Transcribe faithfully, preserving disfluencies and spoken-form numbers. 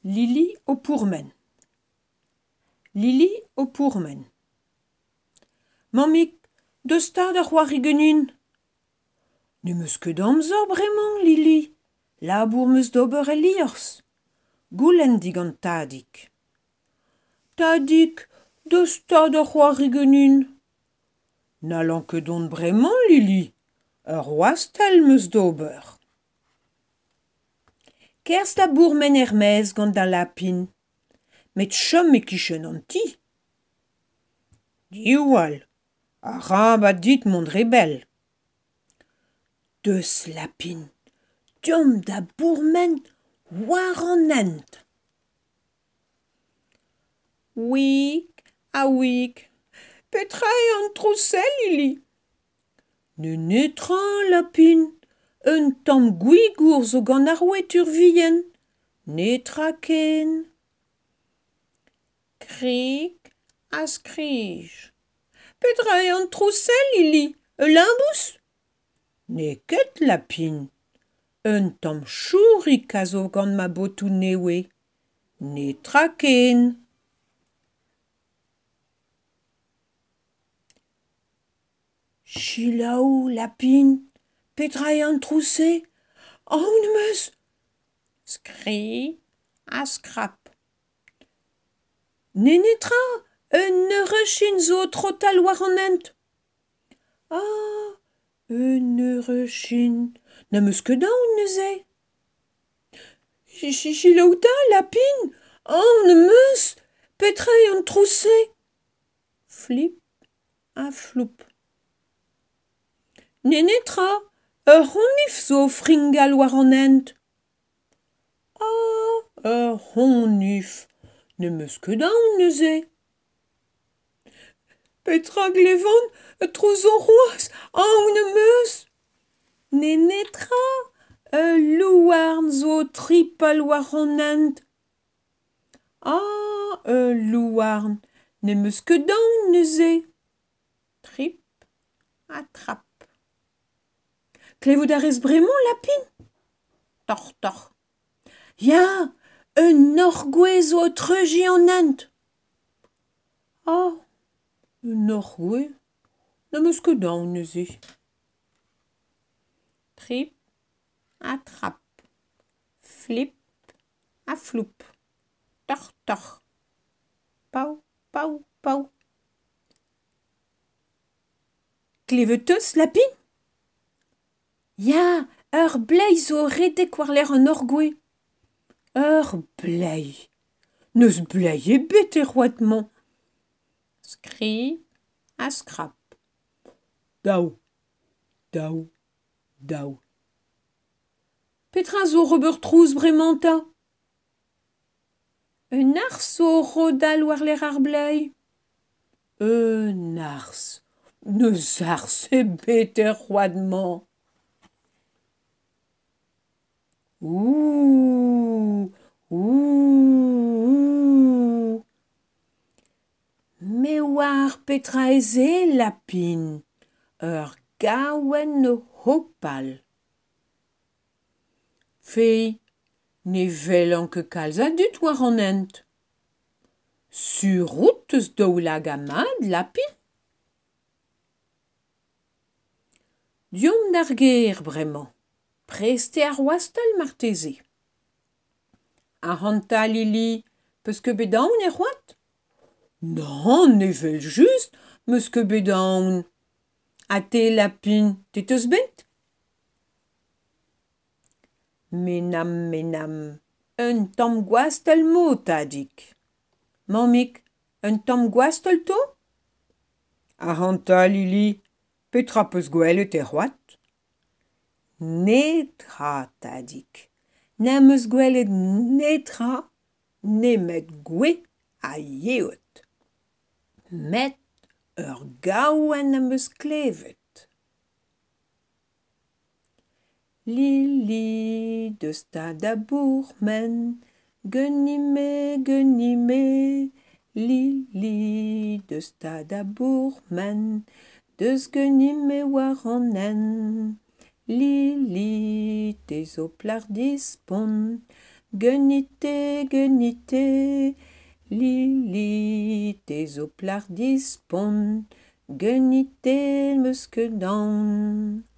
Lili au pourmen. Lili au pourmen. Mamik, de sta da c'hoarigenin. Ne meus ket amzer bremañ, Lili. Labour meus d'ober e liors. Goulenn digant tadik. Tadik, de sta da c'hoarigenin. N'allan ket dont bremañ, Lili. Ur oastel meus d'ober. Kerzh da bourmen er-maez gant da lapin. Met chom e kichen an ti. Diwall, a rabat dit mont rebel. Deus lapin, deom da bourmen war an hent. Ouik, a ouik, petra eo an trousel, Lili. Ne netra, lapin, un tamm gouigour zo gant ar ouetur vihan. Netra ken. Krik a skrij. Petra eo an trousel, Lili, e limbous? Ne ket, lapin. Un tamm chourik a zo gant ma botoù newe. Netra ken. Chilaou, lapin, petra eo an trousel? Aoun meus? Skri a skrap. Ne netra, un neureuchin zo trotal war an hent. Ah, un neureuchin, na meus ket daoun neuze. Chilaouta, lapin, aoun meus, petra eo an trousel? Flip a floup. Ne netra, ur c'honif zo fringal war an hent. Ah, ur c'honif, ne meus ket daoun neuze. Petra glevan, e trouzo c'hoaz, aoun meus. Ne netra, ur louarn zo tripal war an hent. Ah, ur louarn, ne meus ket daoun neuze. Trip a trap. Klevout a rez bremañ, lapin? Torr, torr. Ya, un orgouez zo treuji an hent. Ah, un orgouez, na meus ket daoun neuze. Trip a trap. Flip a floup. Torr, torr. Pau, pau, pau. Klevet eus, lapin? Ya, ur bleiz zo redek war l'er an orgouez. Ur bleiz. Neus bleiz ebet e c'hoademañ. Skri a skrap. Daou, daou, daou. Petra zo ober trouz bremañ ta? Un ars zo rodal war l'er ar bleiz. Un ars. Neus ars ebet e c'hoademañ. Ouh, ouh, me war petra eze, lapin, ur gaouen no hopal. Fei, ne velan ket kalz a dud war an hent. Surrout eus daoulak a mad, lapin? Deom d'ar gêr bremañ. Preste ar oastel marteze. A hanta, Lili, peus ket bet daoun e c'hoad? Non, ne vel just, meus ket bet daoun. Ha te, lapin, te teus bent? Menam, menam, un tamm gwastel mo, tadik. Mamik, un tamm gwastel to? A hanta, Lili, petra peus gwelet e c'hoad? Netra, tadik. Na meus gwelet netra, nemet gwe a yeot. Met ur gaouen a meus klevet. Lili, deus ta da bourmen, genime, genime. Lili, deus ta da bourmen, deus genime war an hent. Lili, te zo plar dispont, Genite, genite, Lili, tes oplardis pon, Genite, muskedan.